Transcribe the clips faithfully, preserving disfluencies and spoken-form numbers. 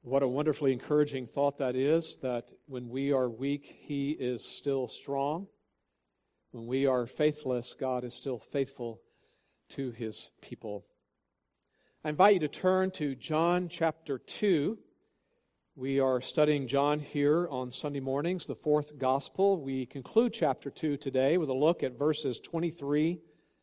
What a wonderfully encouraging thought that is, that when we are weak, He is still strong. When we are faithless, God is still faithful to His people. I invite you to turn to John chapter two. We are studying John here on Sunday mornings, the fourth gospel. We conclude chapter two today with a look at verses twenty-three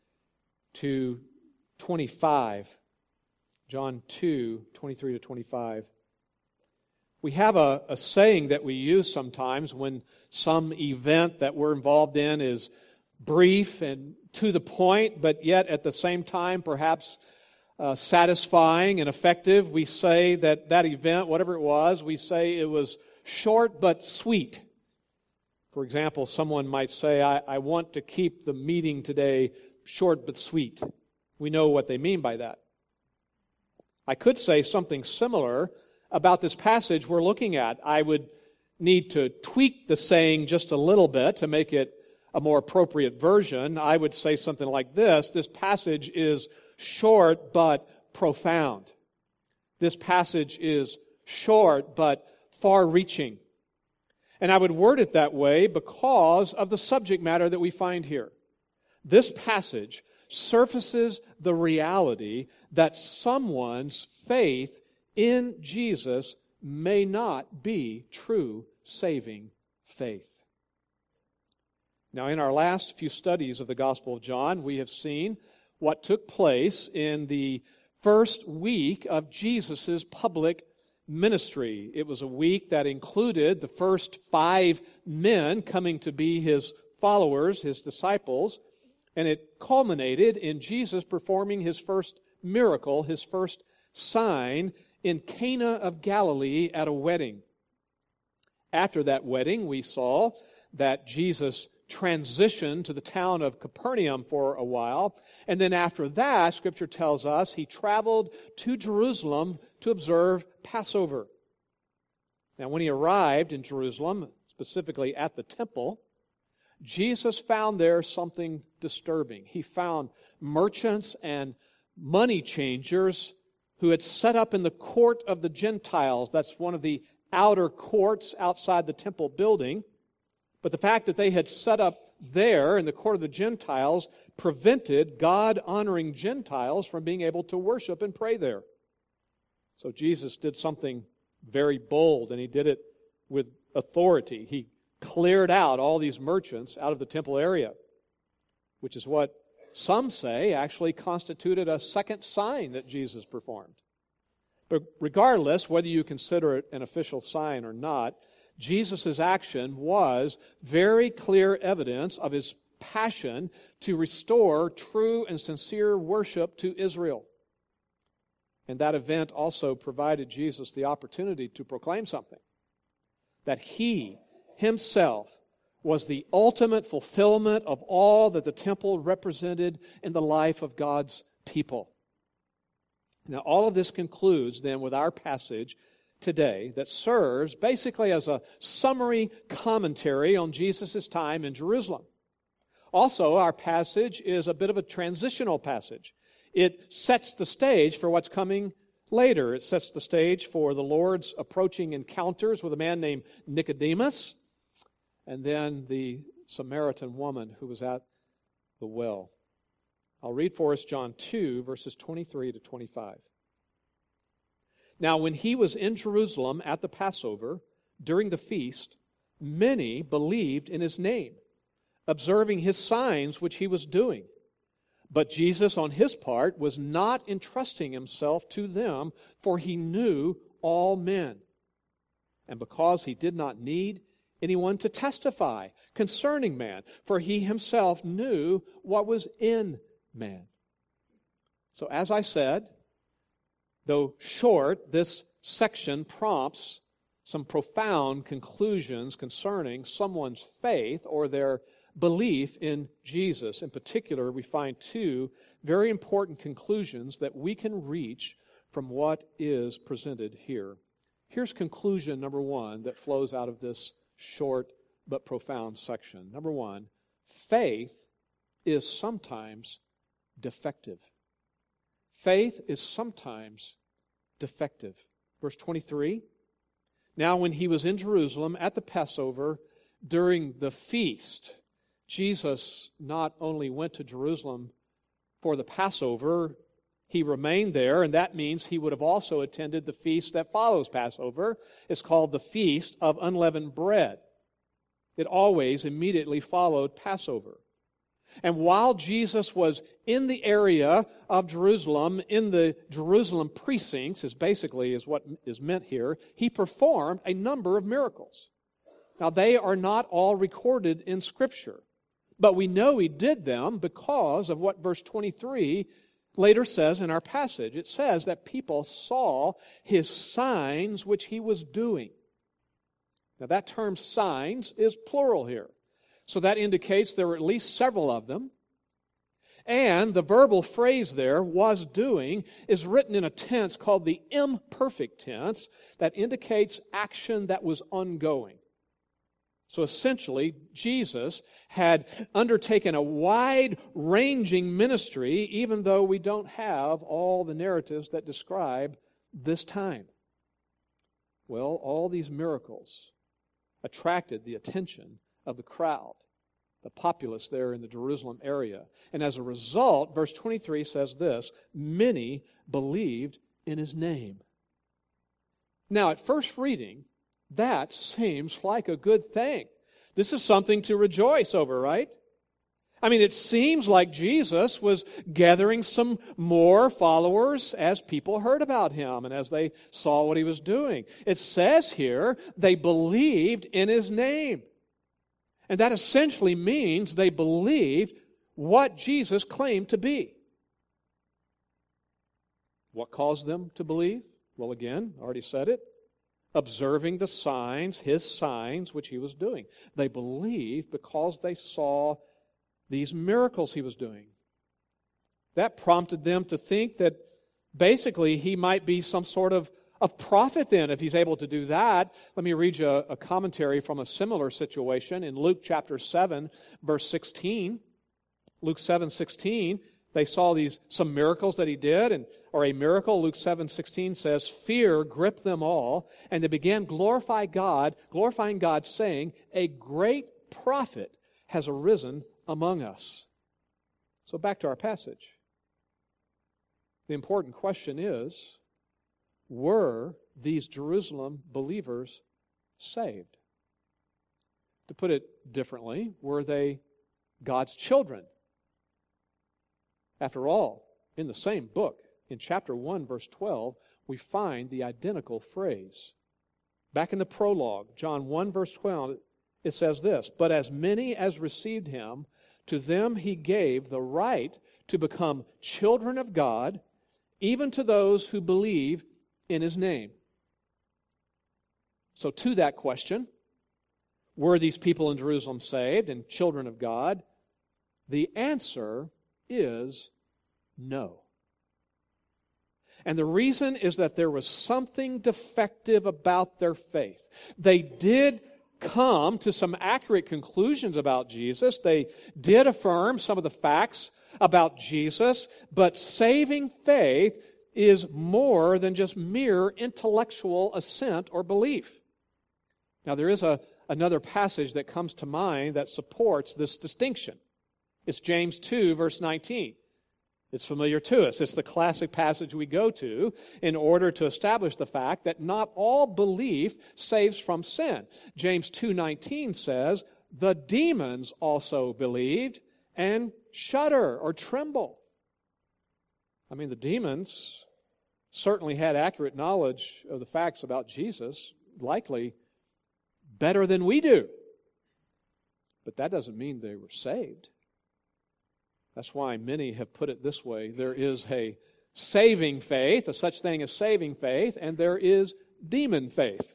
to twenty-five. John two, twenty-three to twenty-five. We have a, a saying that we use sometimes when some event that we're involved in is brief and to the point, but yet at the same time perhaps uh, satisfying and effective. We say that that event, whatever it was, we say it was short but sweet. For example, someone might say, I, I want to keep the meeting today short but sweet. We know what they mean by that. I could say something similar about this passage we're looking at. I would need to tweak the saying just a little bit to make it a more appropriate version. I would say something like this: this passage is short but profound. This passage is short but far-reaching. And I would word it that way because of the subject matter that we find here. This passage surfaces the reality that someone's faith in Jesus may not be true saving faith. Now, in our last few studies of the Gospel of John, we have seen what took place in the first week of Jesus' public ministry. It was a week that included the first five men coming to be His followers, His disciples, and it culminated in Jesus performing His first miracle, His first sign, in Cana of Galilee at a wedding. After that wedding, we saw that Jesus transitioned to the town of Capernaum for a while, and then after that, Scripture tells us, He traveled to Jerusalem to observe Passover. Now, when He arrived in Jerusalem, specifically at the temple, Jesus found there something disturbing. He found merchants and money changers who had set up in the court of the Gentiles. That's one of the outer courts outside the temple building. But the fact that they had set up there in the court of the Gentiles prevented God-honoring Gentiles from being able to worship and pray there. So Jesus did something very bold, and He did it with authority. He cleared out all these merchants out of the temple area, which is what some say actually constituted a second sign that Jesus performed. But regardless, whether you consider it an official sign or not, Jesus' action was very clear evidence of His passion to restore true and sincere worship to Israel. And that event also provided Jesus the opportunity to proclaim something, that He Himself was the ultimate fulfillment of all that the temple represented in the life of God's people. Now, all of this concludes then with our passage today that serves basically as a summary commentary on Jesus' time in Jerusalem. Also, our passage is a bit of a transitional passage. It sets the stage for what's coming later. It sets the stage for the Lord's approaching encounters with a man named Nicodemus, and then the Samaritan woman who was at the well. I'll read for us John two, verses twenty-three to twenty-five. Now, when He was in Jerusalem at the Passover, during the feast, many believed in His name, observing His signs which He was doing. But Jesus, on His part, was not entrusting Himself to them, for He knew all men. And because He did not need anyone to testify concerning man, for He Himself knew what was in man. So as I said, though short, this section prompts some profound conclusions concerning someone's faith or their belief in Jesus. In particular, we find two very important conclusions that we can reach from what is presented here. Here's conclusion number one that flows out of this short but profound section. Number one, faith is sometimes defective. Faith is sometimes defective. Verse twenty-three, Now, when he was in Jerusalem at the Passover during the feast, Jesus not only went to Jerusalem for the Passover, he remained there, and that means he would have also attended the feast that follows Passover. It's called the Feast of Unleavened Bread. It always immediately followed Passover. And while Jesus was in the area of Jerusalem, in the Jerusalem precincts, is basically is what is meant here, he performed a number of miracles. Now, they are not all recorded in Scripture, but we know he did them because of what verse twenty-three later says in our passage. It says that people saw his signs which he was doing. Now, that term signs is plural here. So that indicates there were at least several of them. And the verbal phrase there, was doing, is written in a tense called the imperfect tense that indicates action that was ongoing. So essentially, Jesus had undertaken a wide-ranging ministry, even though we don't have all the narratives that describe this time. Well, all these miracles attracted the attention of the crowd, the populace there in the Jerusalem area. And as a result, verse twenty-three says this, many believed in his name. Now, at first reading, that seems like a good thing. This is something to rejoice over, right? I mean, it seems like Jesus was gathering some more followers as people heard about him and as they saw what he was doing. It says here, they believed in his name. And that essentially means they believed what Jesus claimed to be. What caused them to believe? Well, again, I already said it. Observing the signs, his signs, which he was doing. They believed because they saw these miracles he was doing. That prompted them to think that basically he might be some sort of, of prophet then, if he's able to do that. Let me read you a, a commentary from a similar situation in Luke chapter seven, verse sixteen. Luke seven, sixteen, they saw these some miracles that he did, and or a miracle. Luke seven, sixteen says, fear gripped them all, and they began glorify God, glorifying God, saying, a great prophet has arisen among us. So back to our passage. The important question is, were these Jerusalem believers saved? To put it differently, were they God's children? After all, in the same book, in chapter one, verse twelve, we find the identical phrase. Back in the prologue, John one, verse twelve, it says this, but as many as received him, to them he gave the right to become children of God, even to those who believe in his name. So to that question, were these people in Jerusalem saved and children of God? The answer is no. And the reason is that there was something defective about their faith. They did come to some accurate conclusions about Jesus. They did affirm some of the facts about Jesus, but saving faith is more than just mere intellectual assent or belief. Now, there is a, another passage that comes to mind that supports this distinction. It's James two, verse nineteen. It's familiar to us. It's the classic passage we go to in order to establish the fact that not all belief saves from sin. James two nineteen says, the demons also believed and shudder or tremble. I mean, the demons certainly had accurate knowledge of the facts about Jesus, likely better than we do. But that doesn't mean they were saved. That's why many have put it this way. There is a saving faith, a such thing as saving faith, and there is demon faith.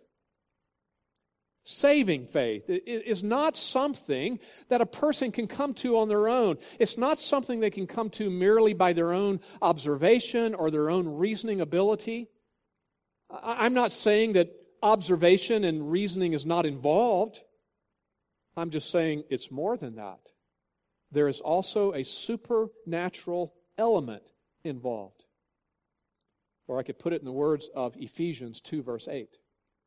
Saving faith is not something that a person can come to on their own. It's not something they can come to merely by their own observation or their own reasoning ability. I'm not saying that observation and reasoning is not involved. I'm just saying it's more than that. There is also a supernatural element involved. Or I could put it in the words of Ephesians two, verse eight.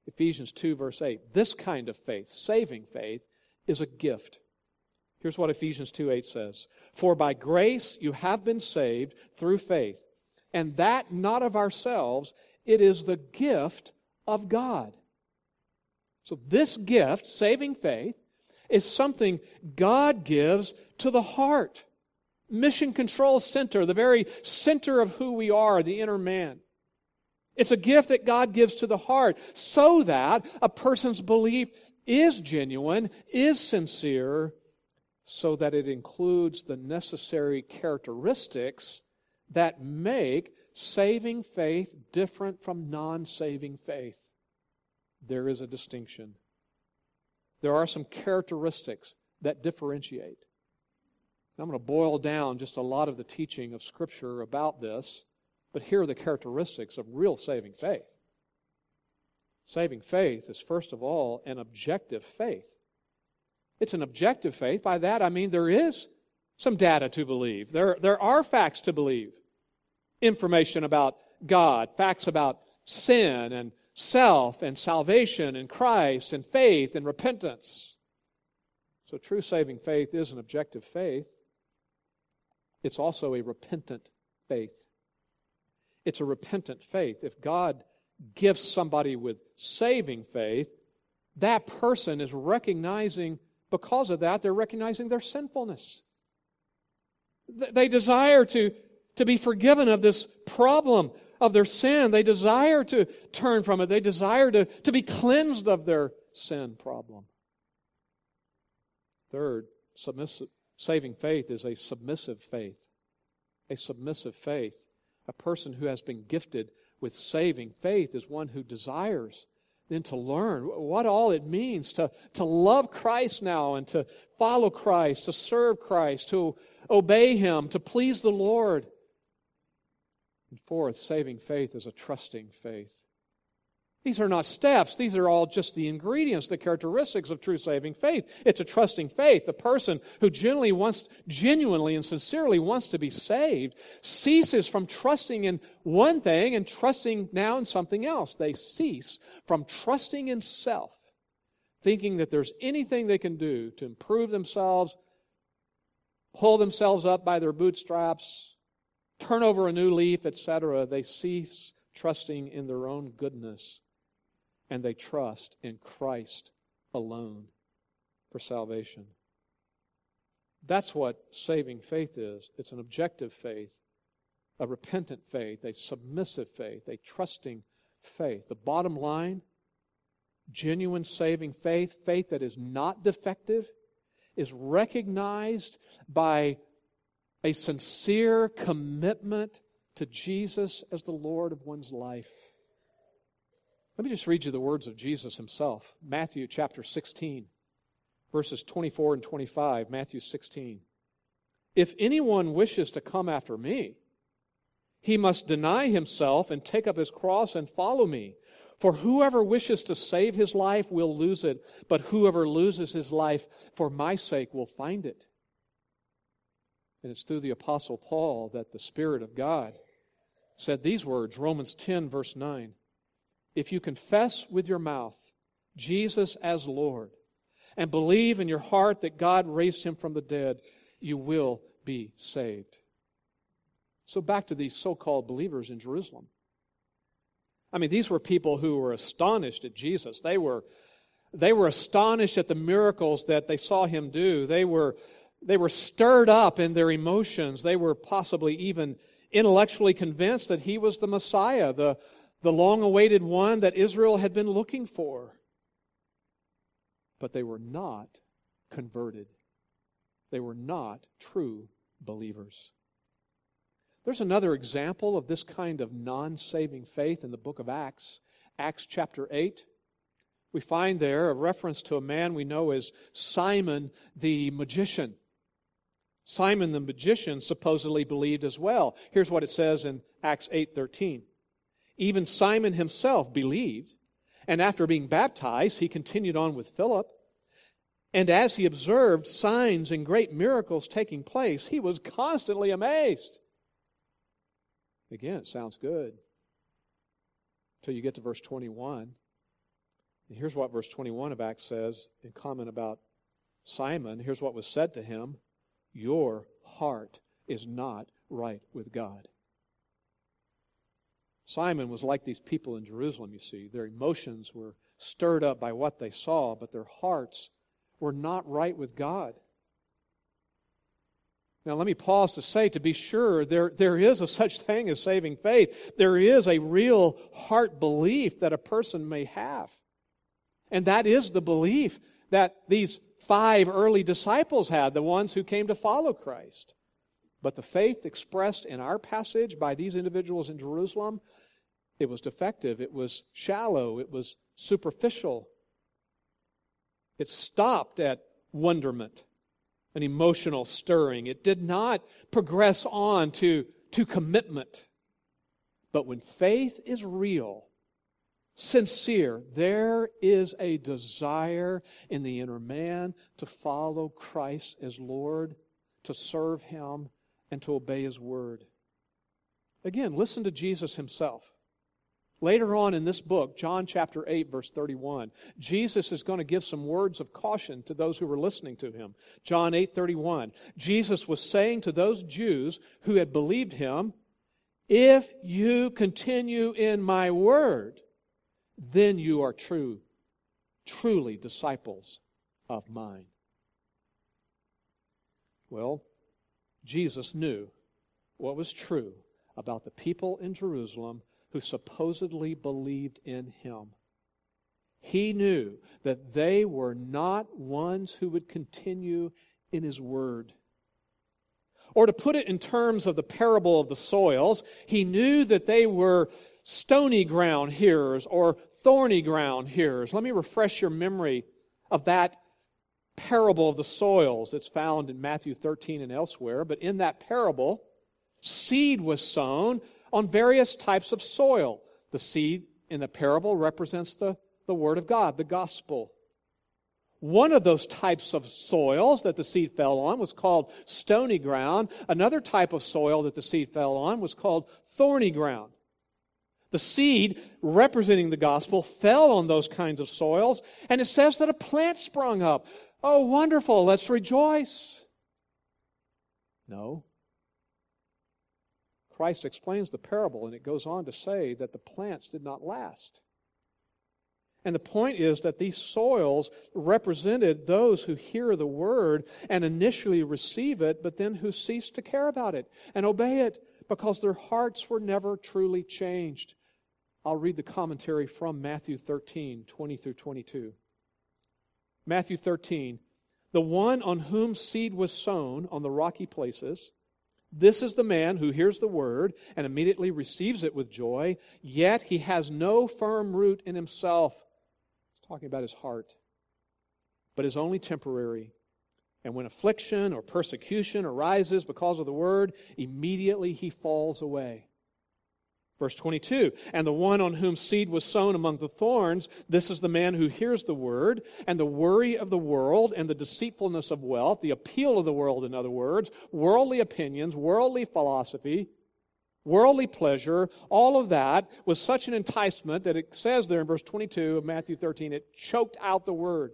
Ephesians two, verse eight. This kind of faith, saving faith, is a gift. Here's what Ephesians two eight says. For by grace you have been saved through faith, and that not of ourselves, it is the gift of God. So this gift, saving faith, is something God gives to the heart. Mission control center, the very center of who we are, the inner man. It's a gift that God gives to the heart so that a person's belief is genuine, is sincere, so that it includes the necessary characteristics that make saving faith different from non-saving faith. There is a distinction. There are some characteristics that differentiate. I'm going to boil down just a lot of the teaching of Scripture about this, but here are the characteristics of real saving faith. Saving faith is, first of all, an objective faith. It's an objective faith. By that I mean there is some data to believe. There, there are facts to believe. Information about God, facts about sin and self and salvation and Christ and faith and repentance. So true saving faith is an objective faith. It's also a repentant faith. It's a repentant faith. If God gives somebody with saving faith, that person is recognizing, because of that, they're recognizing their sinfulness. They desire to, to be forgiven of this problem of their sin. They desire to turn from it. They desire to, to be cleansed of their sin problem. Third, submissive, saving faith is a submissive faith. A submissive faith. A person who has been gifted with saving faith is one who desires then to learn what all it means to, to love Christ now and to follow Christ, to serve Christ, to obey Him, to please the Lord. And fourth, saving faith is a trusting faith. These are not steps. These are all just the ingredients, the characteristics of true saving faith. It's a trusting faith. The person who genuinely wants, genuinely and sincerely wants to be saved ceases from trusting in one thing and trusting now in something else. They cease from trusting in self, thinking that there's anything they can do to improve themselves, pull themselves up by their bootstraps, turn over a new leaf, et cetera. They cease trusting in their own goodness. And they trust in Christ alone for salvation. That's what saving faith is. It's an objective faith, a repentant faith, a submissive faith, a trusting faith. The bottom line, genuine saving faith, faith that is not defective, is recognized by a sincere commitment to Jesus as the Lord of one's life. Let me just read you the words of Jesus Himself. Matthew chapter sixteen, verses twenty-four and twenty-five. Matthew sixteen. If anyone wishes to come after me, he must deny himself and take up his cross and follow me. For whoever wishes to save his life will lose it, but whoever loses his life for my sake will find it. And it's through the Apostle Paul that the Spirit of God said these words, Romans ten, verse nine. If you confess with your mouth Jesus as Lord and believe in your heart that God raised Him from the dead, you will be saved. So back to these so-called believers in Jerusalem. I mean, these were people who were astonished at Jesus. They were, they were astonished at the miracles that they saw Him do. They were, they were stirred up in their emotions. They were possibly even intellectually convinced that He was the Messiah, the the long-awaited one that Israel had been looking for. But they were not converted. They were not true believers. There's another example of this kind of non-saving faith in the book of Acts. Acts chapter eight. We find there a reference to a man we know as Simon the magician. Simon the magician supposedly believed as well. Here's what it says in Acts eight thirteen. Even Simon himself believed, and after being baptized, he continued on with Philip. And as he observed signs and great miracles taking place, he was constantly amazed. Again, it sounds good. Until you get to verse twenty-one. And here's what verse twenty-one of Acts says in comment about Simon. Here's what was said to him: your heart is not right with God. Simon was like these people in Jerusalem, you see. Their emotions were stirred up by what they saw, but their hearts were not right with God. Now let me pause to say, to be sure, there, there is a such thing as saving faith. There is a real heart belief that a person may have. And that is the belief that these five early disciples had, the ones who came to follow Christ. But the faith expressed in our passage by these individuals in Jerusalem, it was defective, it was shallow, it was superficial. It stopped at wonderment, an emotional stirring. It did not progress on to, to commitment. But when faith is real, sincere, there is a desire in the inner man to follow Christ as Lord, to serve Him, and to obey His word. Again, listen to Jesus Himself. Later on in this book, John chapter eight, verse thirty-one, Jesus is going to give some words of caution to those who were listening to Him. John eight thirty-one, Jesus was saying to those Jews who had believed Him, if you continue in my word, then you are true, truly disciples of mine. Well, Jesus knew what was true about the people in Jerusalem who supposedly believed in Him. He knew that they were not ones who would continue in His word. Or to put it in terms of the parable of the soils, He knew that they were stony ground hearers or thorny ground hearers. Let me refresh your memory of that parable of the soils. It's found in Matthew thirteen and elsewhere. But in that parable, seed was sown on various types of soil. The seed in the parable represents the, the Word of God, the gospel. One of those types of soils that the seed fell on was called stony ground. Another type of soil that the seed fell on was called thorny ground. The seed representing the gospel fell on those kinds of soils, and it says that a plant sprung up. Oh, wonderful, let's rejoice. No. Christ explains the parable, and it goes on to say that the plants did not last. And the point is that these soils represented those who hear the word and initially receive it, but then who cease to care about it and obey it because their hearts were never truly changed. I'll read the commentary from Matthew thirteen, twenty through twenty-two. Matthew thirteen, the one on whom seed was sown on the rocky places, this is the man who hears the word and immediately receives it with joy, yet he has no firm root in himself. He's talking about his heart, but is only temporary. And when affliction or persecution arises because of the word, immediately he falls away. Verse twenty-two, and the one on whom seed was sown among the thorns, this is the man who hears the word, and the worry of the world and the deceitfulness of wealth, the appeal of the world, in other words, worldly opinions, worldly philosophy, worldly pleasure, all of that was such an enticement that it says there in verse twenty-two of Matthew thirteen, it choked out the word.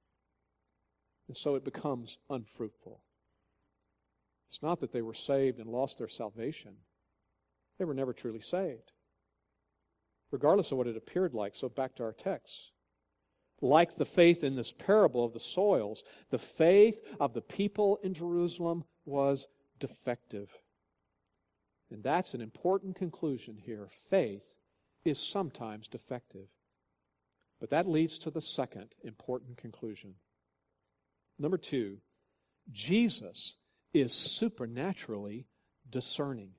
And so it becomes unfruitful. It's not that they were saved and lost their salvation. They were never truly saved, regardless of what it appeared like. So back to our text. Like the faith in this parable of the soils, the faith of the people in Jerusalem was defective. And that's an important conclusion here. Faith is sometimes defective. But that leads to the second important conclusion. Number two, Jesus is supernaturally discerning.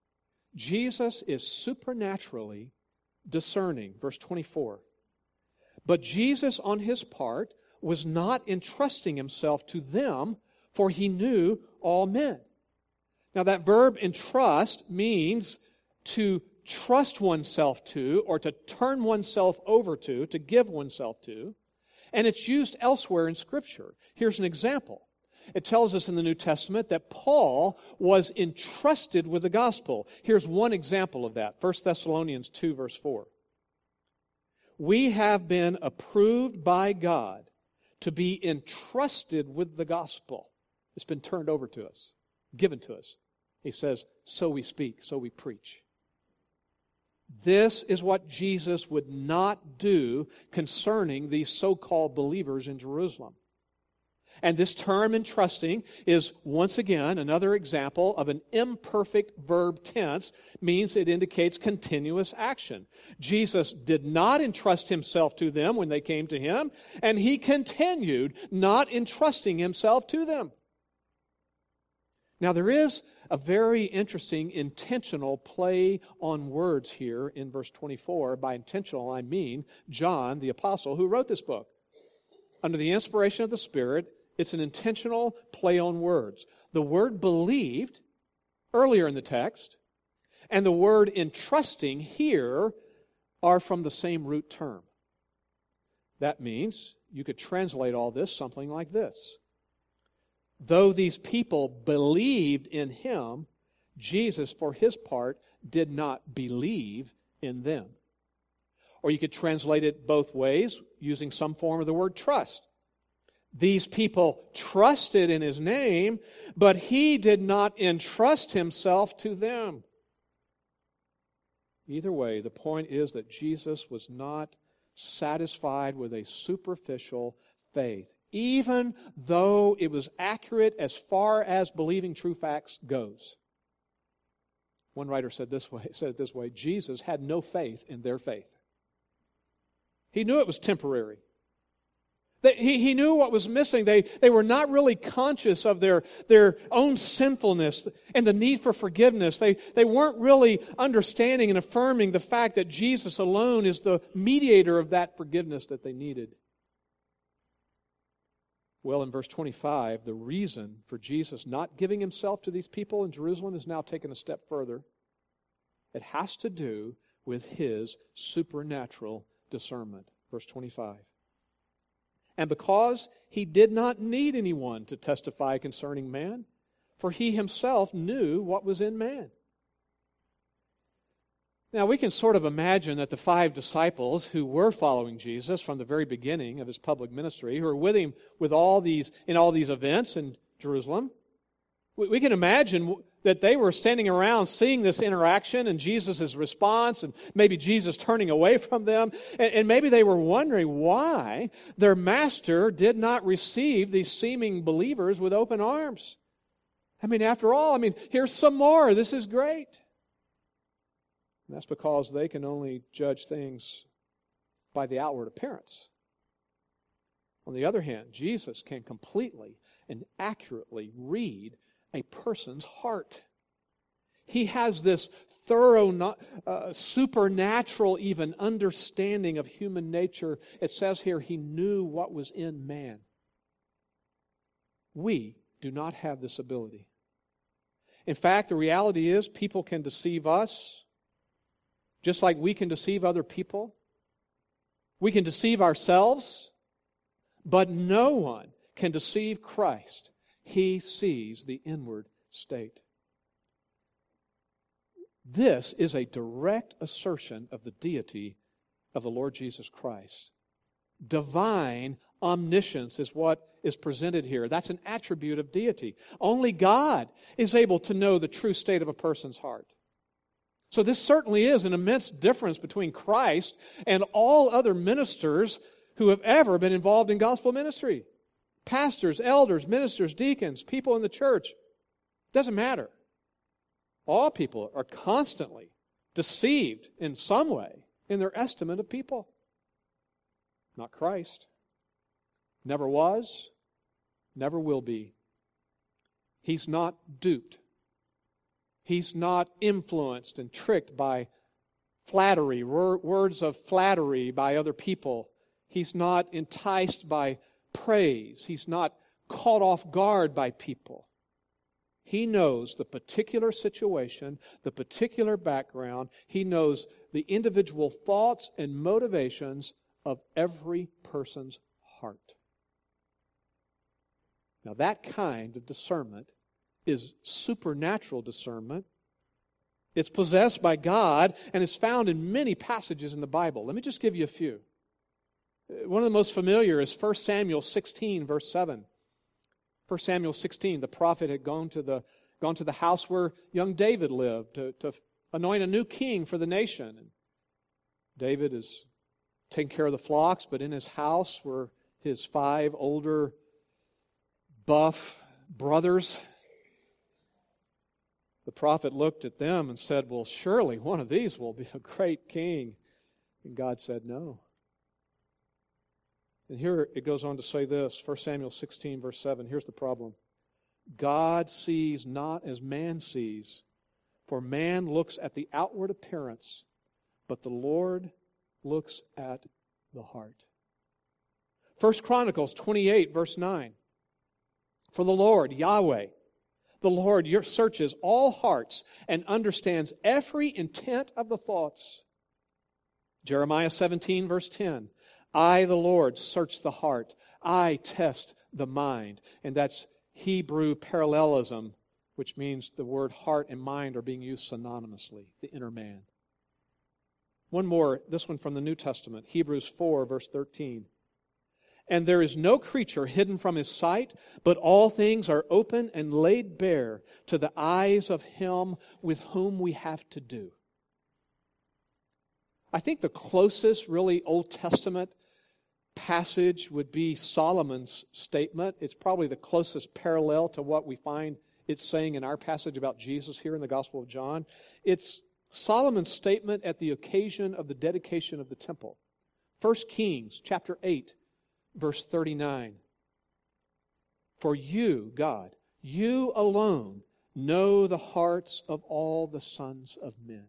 Jesus is supernaturally discerning. Verse twenty-four. But Jesus, on his part, was not entrusting himself to them, for he knew all men. Now that verb entrust means to trust oneself to, or to turn oneself over to, to give oneself to. And it's used elsewhere in Scripture. Here's an example. It tells us in the New Testament that Paul was entrusted with the gospel. Here's one example of that. First Thessalonians two, verse four. we have been approved by God to be entrusted with the gospel. It's been turned over to us, given to us. He says, so we speak, so we preach. This is what Jesus would not do concerning these so-called believers in Jerusalem. And this term entrusting is, once again, another example of an imperfect verb tense, means it indicates continuous action. Jesus did not entrust himself to them when they came to him, and he continued not entrusting himself to them. Now, there is a very interesting intentional play on words here in verse twenty-four. By intentional, I mean John, the apostle, who wrote this book. Under the inspiration of the Spirit, it's an intentional play on words. The word believed, earlier in the text, and the word entrusting here are from the same root term. That means you could translate all this something like this. Though these people believed in him, Jesus, for his part, did not believe in them. Or you could translate it both ways, using some form of the word trust. These people trusted in his name, but he did not entrust himself to them. Either way, the point is that Jesus was not satisfied with a superficial faith, even though it was accurate as far as believing true facts goes. One writer said this way, said it this way, Jesus had no faith in their faith. He knew it was temporary. They, he, he knew what was missing. They, they were not really conscious of their, their own sinfulness and the need for forgiveness. They, they weren't really understanding and affirming the fact that Jesus alone is the mediator of that forgiveness that they needed. Well, in verse twenty-five, the reason for Jesus not giving himself to these people in Jerusalem is now taken a step further. It has to do with his supernatural discernment. Verse twenty-five. And because he did not need anyone to testify concerning man, for he himself knew what was in man. Now, we can sort of imagine that the five disciples who were following Jesus from the very beginning of his public ministry, who were with him with all these in all these events in Jerusalem, we, we can imagine that they were standing around seeing this interaction and Jesus' response, and maybe Jesus turning away from them, and, and maybe they were wondering why their master did not receive these seeming believers with open arms. I mean, after all, I mean, here's some more. This is great. And that's because they can only judge things by the outward appearance. On the other hand, Jesus can completely and accurately read a person's heart. He has this thorough, uh, supernatural even understanding of human nature. It says here, he knew what was in man. We do not have this ability. In fact, the reality is people can deceive us just like we can deceive other people. We can deceive ourselves, but no one can deceive Christ. He sees the inward state. This is a direct assertion of the deity of the Lord Jesus Christ. Divine omniscience is what is presented here. That's an attribute of deity. Only God is able to know the true state of a person's heart. So this certainly is an immense difference between Christ and all other ministers who have ever been involved in gospel ministry. Pastors, elders, ministers, deacons, people in the church. Doesn't matter. All people are constantly deceived in some way in their estimate of people. Not Christ. Never was, never will be. He's not duped. He's not influenced and tricked by flattery, words of flattery by other people. He's not enticed by praise. He's not caught off guard by people. He knows the particular situation, the particular background. He knows the individual thoughts and motivations of every person's heart. Now, that kind of discernment is supernatural discernment. It's possessed by God and is found in many passages in the Bible. Let me just give you a few. One of the most familiar is First Samuel sixteen, verse seven. First Samuel sixteen, the prophet had gone to the, gone to the house where young David lived to, to anoint a new king for the nation. And David is taking care of the flocks, but in his house were his five older, buff brothers. The prophet looked at them and said, well, surely one of these will be a great king. And God said, no. And here it goes on to say this, First Samuel sixteen, verse seven. Here's the problem. God sees not as man sees, for man looks at the outward appearance, but the Lord looks at the heart. First Chronicles twenty-eight, verse nine. For the Lord, Yahweh, the Lord searches all hearts and understands every intent of the thoughts. Jeremiah seventeen, verse ten. I, the Lord, search the heart. I test the mind. And that's Hebrew parallelism, which means the word heart and mind are being used synonymously, the inner man. One more, this one from the New Testament, Hebrews four, verse thirteen. And there is no creature hidden from His sight, but all things are open and laid bare to the eyes of Him with whom we have to do. I think the closest really Old Testament passage would be Solomon's statement. It's probably the closest parallel to what we find it's saying in our passage about Jesus here in the Gospel of John. It's Solomon's statement at the occasion of the dedication of the temple. First Kings chapter eight, verse thirty-nine. For you, God, you alone know the hearts of all the sons of men.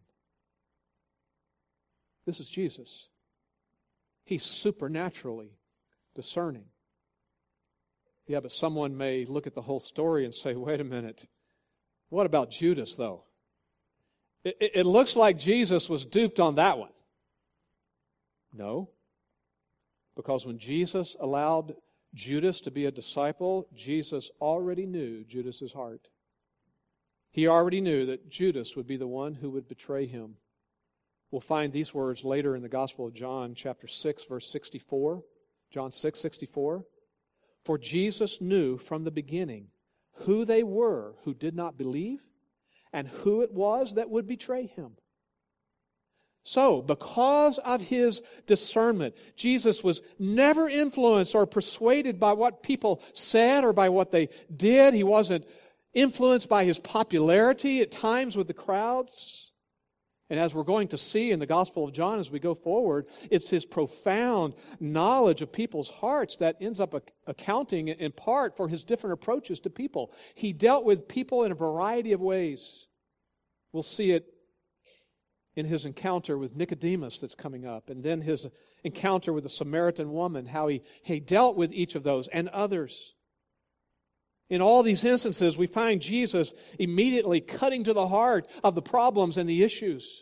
This is Jesus. He's supernaturally discerning. Yeah, but someone may look at the whole story and say, wait a minute, what about Judas, though? It, it, it looks like Jesus was duped on that one. No. Because when Jesus allowed Judas to be a disciple, Jesus already knew Judas's heart. He already knew that Judas would be the one who would betray him. We'll find these words later in the Gospel of John, chapter six, verse sixty-four. John six, sixty-four. For Jesus knew from the beginning who they were who did not believe and who it was that would betray Him. So, because of His discernment, Jesus was never influenced or persuaded by what people said or by what they did. He wasn't influenced by His popularity at times with the crowds. And as we're going to see in the Gospel of John as we go forward, it's His profound knowledge of people's hearts that ends up accounting in part for His different approaches to people. He dealt with people in a variety of ways. We'll see it in His encounter with Nicodemus that's coming up, and then His encounter with the Samaritan woman, how He, he dealt with each of those and others. In all these instances, we find Jesus immediately cutting to the heart of the problems and the issues.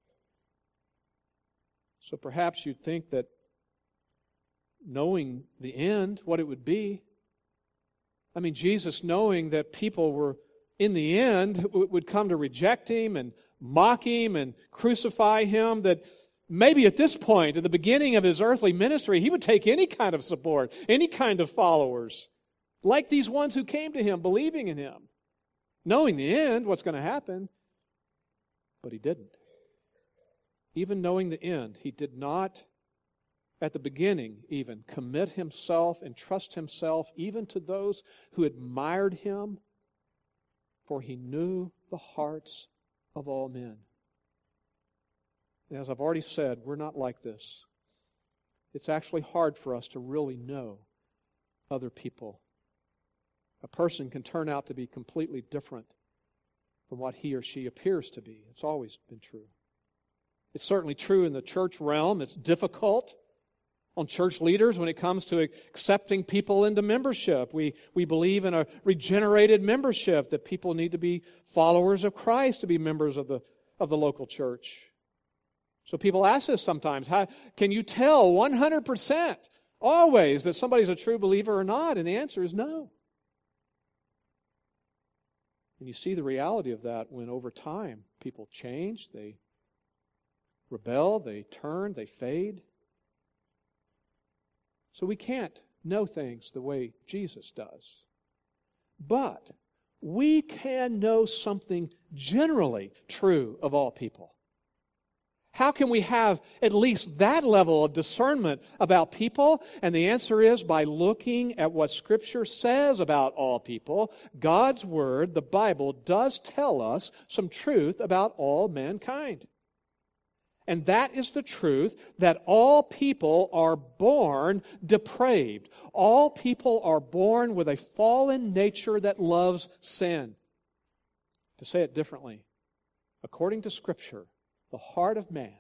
So perhaps you'd think that knowing the end, what it would be, I mean, Jesus knowing that people were, in the end, would come to reject Him and mock Him and crucify Him, that maybe at this point, at the beginning of His earthly ministry, He would take any kind of support, any kind of followers. Like these ones who came to Him, believing in Him, knowing the end, what's going to happen. But He didn't. Even knowing the end, He did not, at the beginning even, commit Himself and trust Himself even to those who admired Him, for He knew the hearts of all men. And as I've already said, we're not like this. It's actually hard for us to really know other people. A person can turn out to be completely different from what he or she appears to be. It's always been true. It's certainly true in the church realm. It's difficult on church leaders when it comes to accepting people into membership. We, we believe in a regenerated membership, that people need to be followers of Christ to be members of the, of the local church. So people ask us sometimes, how can you tell one hundred percent always that somebody's a true believer or not? And the answer is no. And you see the reality of that when over time people change, they rebel, they turn, they fade. So we can't know things the way Jesus does. But we can know something generally true of all people. How can we have at least that level of discernment about people? And the answer is by looking at what Scripture says about all people. God's Word, the Bible, does tell us some truth about all mankind. And that is the truth that all people are born depraved. All people are born with a fallen nature that loves sin. To say it differently, according to Scripture, the heart of man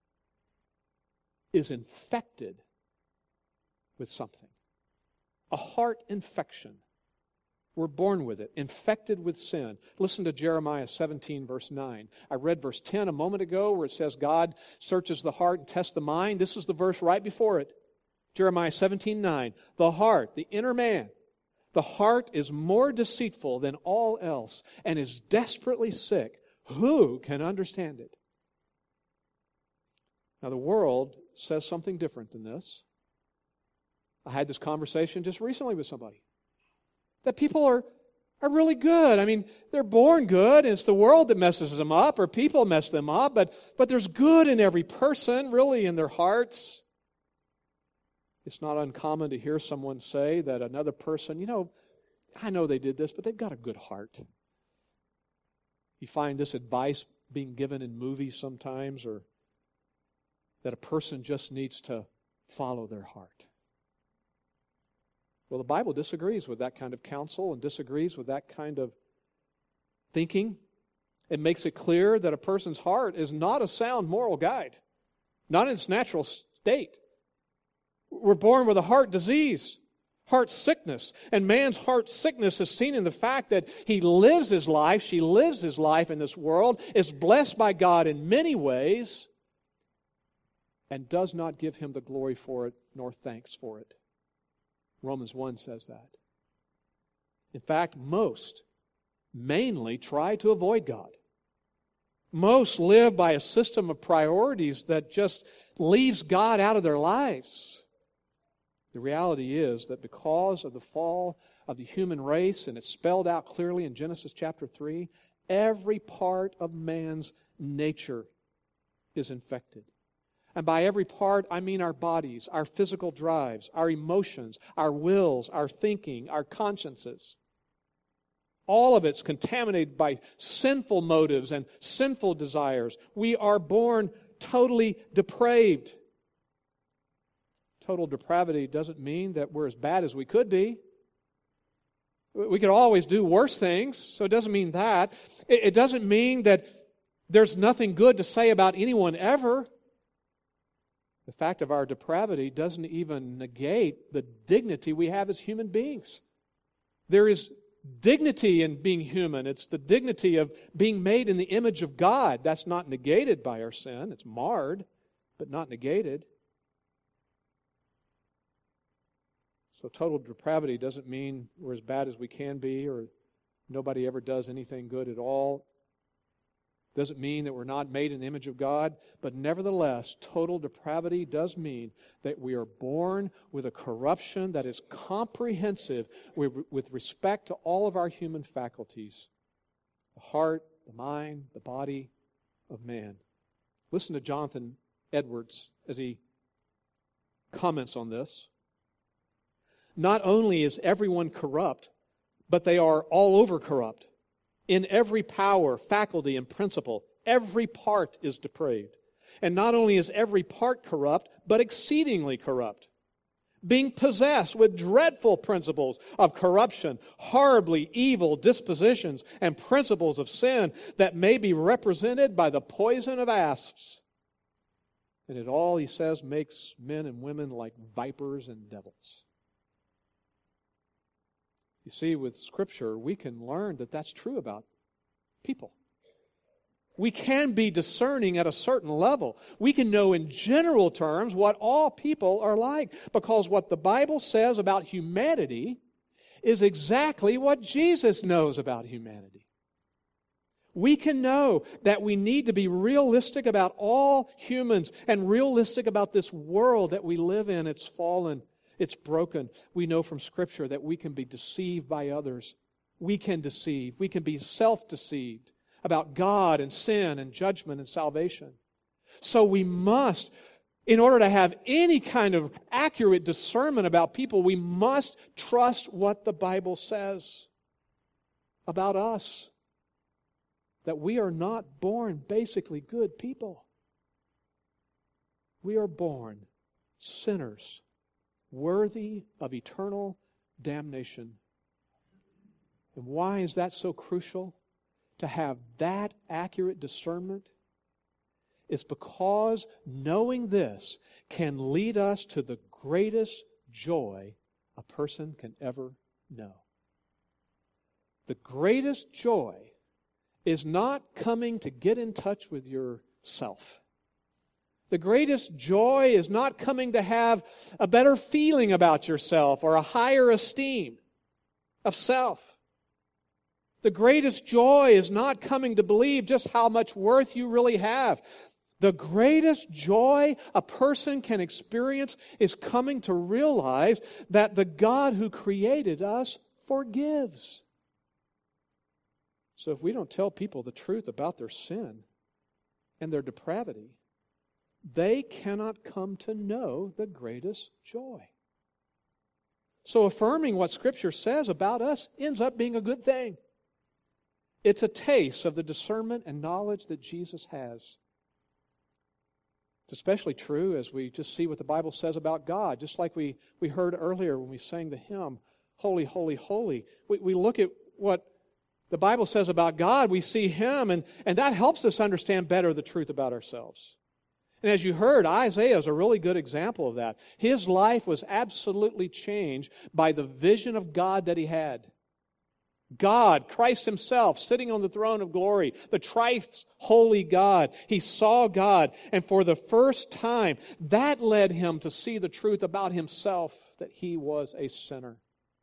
is infected with something. A heart infection. We're born with it, infected with sin. Listen to Jeremiah seventeen, verse nine. I read verse ten a moment ago where it says God searches the heart and tests the mind. This is the verse right before it. Jeremiah seventeen, nine. The heart, the inner man, the heart is more deceitful than all else and is desperately sick. Who can understand it? Now, the world says something different than this. I had this conversation just recently with somebody. That people are, are really good. I mean, they're born good, and it's the world that messes them up, or people mess them up, but, but there's good in every person, really, in their hearts. It's not uncommon to hear someone say that another person, you know, I know they did this, but they've got a good heart. You find this advice being given in movies sometimes, or that a person just needs to follow their heart. Well, the Bible disagrees with that kind of counsel and disagrees with that kind of thinking. It makes it clear that a person's heart is not a sound moral guide, not in its natural state. We're born with a heart disease, heart sickness, and man's heart sickness is seen in the fact that he lives his life, she lives his life in this world, is blessed by God in many ways, and does not give Him the glory for it, nor thanks for it. Romans one says that. In fact, most mainly try to avoid God. Most live by a system of priorities that just leaves God out of their lives. The reality is that because of the fall of the human race, and it's spelled out clearly in Genesis chapter three, every part of man's nature is infected. And by every part, I mean our bodies, our physical drives, our emotions, our wills, our thinking, our consciences. All of it's contaminated by sinful motives and sinful desires. We are born totally depraved. Total depravity doesn't mean that we're as bad as we could be. We could always do worse things, so it doesn't mean that. It doesn't mean that there's nothing good to say about anyone ever. The fact of our depravity doesn't even negate the dignity we have as human beings. There is dignity in being human. It's the dignity of being made in the image of God. That's not negated by our sin. It's marred, but not negated. So total depravity doesn't mean we're as bad as we can be, or nobody ever does anything good at all. Doesn't mean that we're not made in the image of God, but nevertheless, total depravity does mean that we are born with a corruption that is comprehensive with respect to all of our human faculties. The heart, the mind, the body of man. Listen to Jonathan Edwards as he comments on this. Not only is everyone corrupt, but they are all over corrupt. In every power, faculty, and principle, every part is depraved. And not only is every part corrupt, but exceedingly corrupt. Being possessed with dreadful principles of corruption, horribly evil dispositions, and principles of sin that may be represented by the poison of asps. And it all, he says, makes men and women like vipers and devils. You see, with Scripture, we can learn that that's true about people. We can be discerning at a certain level. We can know in general terms what all people are like, because what the Bible says about humanity is exactly what Jesus knows about humanity. We can know that we need to be realistic about all humans and realistic about this world that we live in. It's fallen. It's broken. We know from Scripture that we can be deceived by others. We can deceive. We can be self-deceived about God and sin and judgment and salvation. So we must, in order to have any kind of accurate discernment about people, we must trust what the Bible says about us. That we are not born basically good people. We are born sinners, worthy of eternal damnation. And why is that so crucial? To have that accurate discernment? It's because knowing this can lead us to the greatest joy a person can ever know. The greatest joy is not coming to get in touch with yourself. The greatest joy is not coming to have a better feeling about yourself or a higher esteem of self. The greatest joy is not coming to believe just how much worth you really have. The greatest joy a person can experience is coming to realize that the God who created us forgives. So if we don't tell people the truth about their sin and their depravity, they cannot come to know the greatest joy. So affirming what Scripture says about us ends up being a good thing. It's a taste of the discernment and knowledge that Jesus has. It's especially true as we just see what the Bible says about God. Just like we, we heard earlier when we sang the hymn, Holy, Holy, Holy. We, we look at what the Bible says about God, we see Him, and, and that helps us understand better the truth about ourselves. And as you heard, Isaiah is a really good example of that. His life was absolutely changed by the vision of God that he had. God, Christ Himself, sitting on the throne of glory, the thrice holy God. He saw God, and for the first time, that led him to see the truth about himself, that he was a sinner.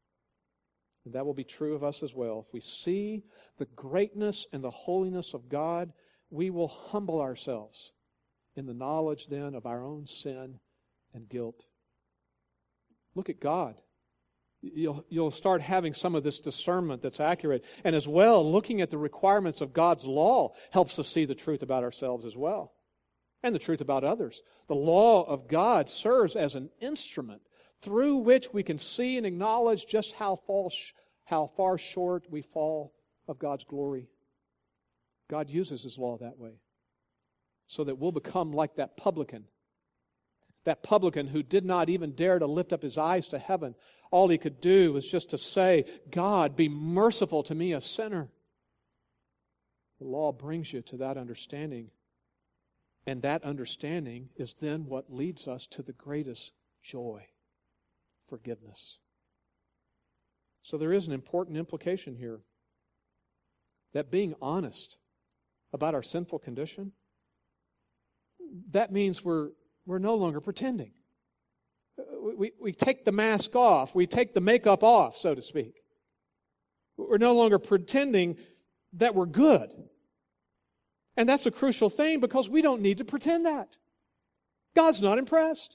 And that will be true of us as well. If we see the greatness and the holiness of God, we will humble ourselves in the knowledge then of our own sin and guilt. Look at God. You'll, you'll start having some of this discernment that's accurate. And as well, looking at the requirements of God's law helps us see the truth about ourselves as well. And the truth about others. The law of God serves as an instrument through which we can see and acknowledge just how, fall, how far short we fall of God's glory. God uses His law that way, so that we'll become like that publican. That publican who did not even dare to lift up his eyes to heaven. All he could do was just to say, God, be merciful to me, a sinner. The law brings you to that understanding. And that understanding is then what leads us to the greatest joy. Forgiveness. So there is an important implication here. That being honest about our sinful condition, that means we're we're no longer pretending. We, we take the mask off. We take the makeup off, so to speak. We're no longer pretending that we're good. And that's a crucial thing because we don't need to pretend that. God's not impressed.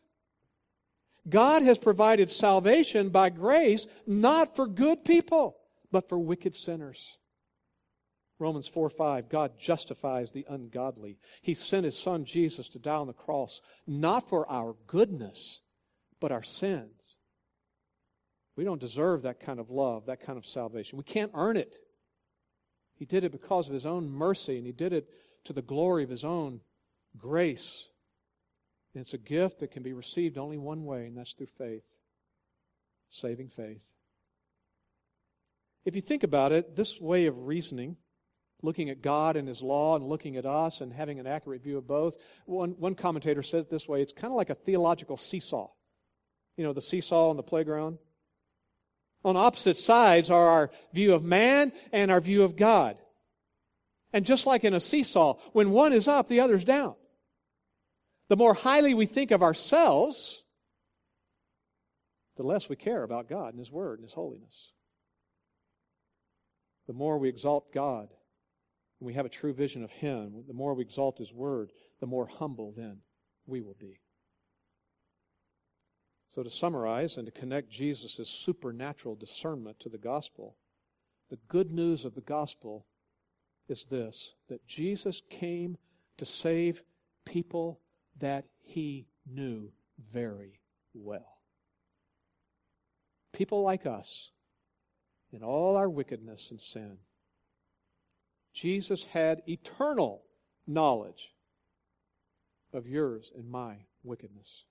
God has provided salvation by grace, not for good people, but for wicked sinners. Romans four five, God justifies the ungodly. He sent His Son Jesus to die on the cross, not for our goodness, but our sins. We don't deserve that kind of love, that kind of salvation. We can't earn it. He did it because of His own mercy, and He did it to the glory of His own grace. And it's a gift that can be received only one way, and that's through faith. Saving faith. If you think about it, this way of reasoning, looking at God and His law and looking at us and having an accurate view of both, one, one commentator says it this way, it's kind of like a theological seesaw. You know, the seesaw on the playground. On opposite sides are our view of man and our view of God. And just like in a seesaw, when one is up, the other's down. The more highly we think of ourselves, the less we care about God and His Word and His holiness. The more we exalt God, and we have a true vision of Him, the more we exalt His Word, the more humble then we will be. So to summarize and to connect Jesus' supernatural discernment to the gospel, the good news of the gospel is this, that Jesus came to save people that he knew very well. People like us, in all our wickedness and sin. Jesus had eternal knowledge of yours and my wickedness.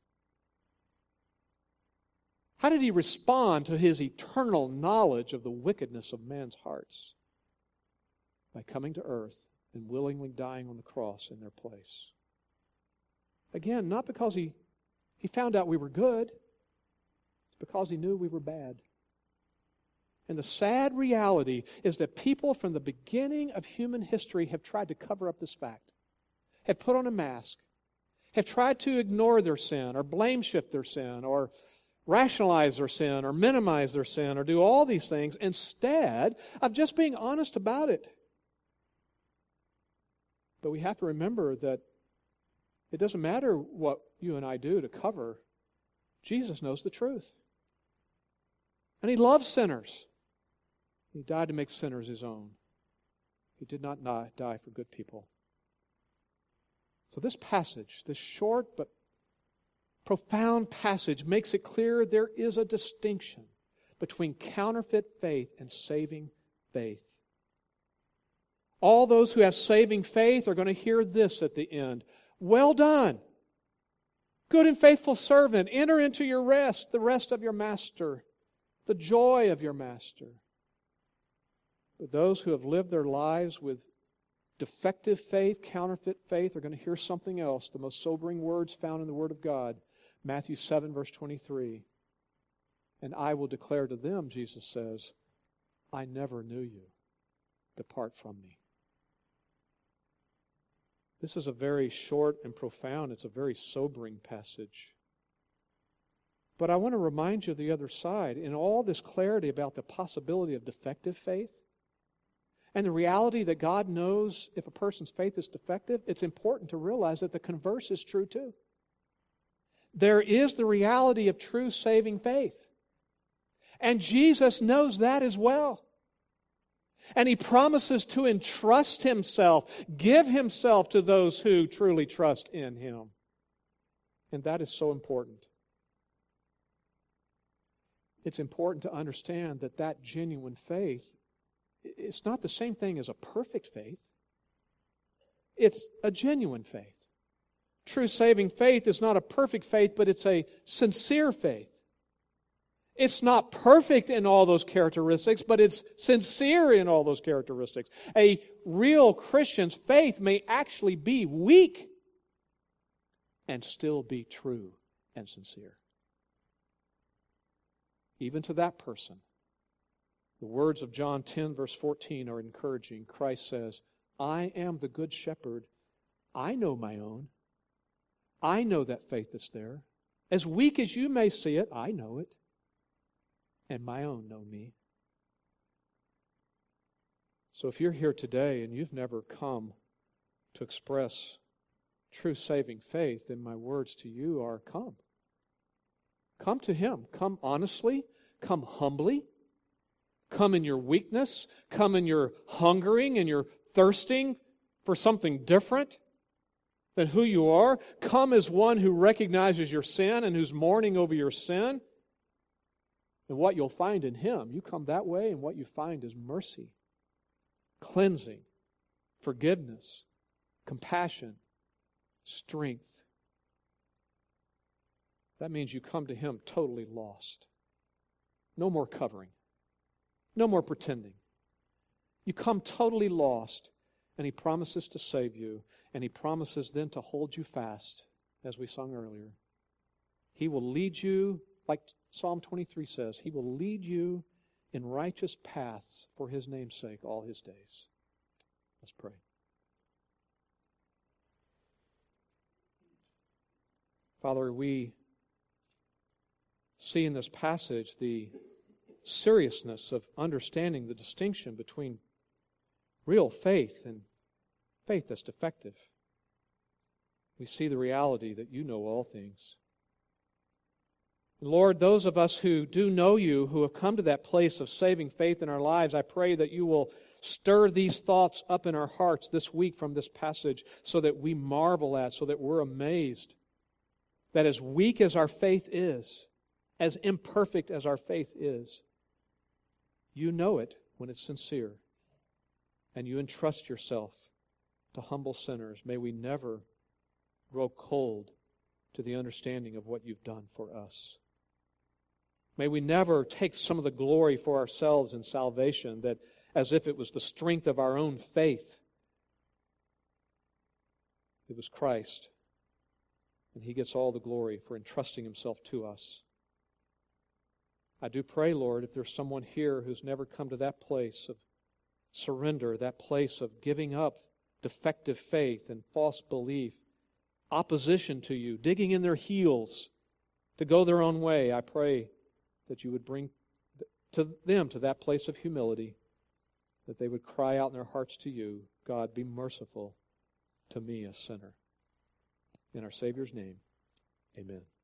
How did he respond to his eternal knowledge of the wickedness of man's hearts? By coming to earth and willingly dying on the cross in their place. Again, not because he, he found out we were good, it's because he knew we were bad. And the sad reality is that people from the beginning of human history have tried to cover up this fact, have put on a mask, have tried to ignore their sin or blame shift their sin or rationalize their sin or minimize their sin or do all these things instead of just being honest about it. But we have to remember that it doesn't matter what you and I do to cover. Jesus knows the truth. And he loves sinners. He died to make sinners his own. He did not die for good people. So this passage, this short but profound passage, makes it clear there is a distinction between counterfeit faith and saving faith. All those who have saving faith are going to hear this at the end. Well done, good and faithful servant. Enter into your rest, the rest of your master, the joy of your master. But those who have lived their lives with defective faith, counterfeit faith, are going to hear something else, the most sobering words found in the Word of God. Matthew seven, verse twenty-three. And I will declare to them, Jesus says, I never knew you. Depart from me. This is a very short and profound, it's a very sobering passage. But I want to remind you of the other side. In all this clarity about the possibility of defective faith, and the reality that God knows if a person's faith is defective, it's important to realize that the converse is true too. There is the reality of true saving faith. And Jesus knows that as well. And He promises to entrust Himself, give Himself to those who truly trust in Him. And that is so important. It's important to understand that that genuine faith, it's not the same thing as a perfect faith. It's a genuine faith. True saving faith is not a perfect faith, but it's a sincere faith. It's not perfect in all those characteristics, but it's sincere in all those characteristics. A real Christian's faith may actually be weak and still be true and sincere. Even to that person, the words of John ten, verse fourteen are encouraging. Christ says, I am the good shepherd. I know my own. I know that faith is there. As weak as you may see it, I know it. And my own know me. So if you're here today and you've never come to express true saving faith, then my words to you are come. Come to Him. Come honestly. Come humbly. Come in your weakness. Come in your hungering and your thirsting for something different than who you are. Come as one who recognizes your sin and who's mourning over your sin. And what you'll find in Him, you come that way, and what you find is mercy, cleansing, forgiveness, compassion, strength. That means you come to Him totally lost. No more covering. No more pretending. You come totally lost, and He promises to save you, and He promises then to hold you fast, as we sung earlier. He will lead you, like Psalm twenty-three says, He will lead you in righteous paths for His name's sake all His days. Let's pray. Father, we see in this passage the seriousness of understanding the distinction between real faith and faith that's defective. We see the reality that You know all things. And Lord, those of us who do know you, who have come to that place of saving faith in our lives, I pray that you will stir these thoughts up in our hearts this week from this passage so that we marvel at, so that we're amazed that as weak as our faith is, as imperfect as our faith is, you know it when it's sincere, and you entrust yourself to humble sinners. May we never grow cold to the understanding of what you've done for us. May we never take some of the glory for ourselves in salvation, that as if it was the strength of our own faith. It was Christ, and He gets all the glory for entrusting Himself to us. I do pray, Lord, if there's someone here who's never come to that place of surrender, that place of giving up defective faith and false belief, opposition to you, digging in their heels to go their own way, I pray that you would bring to them to that place of humility, that they would cry out in their hearts to you, God, be merciful to me, a sinner. In our Savior's name, amen.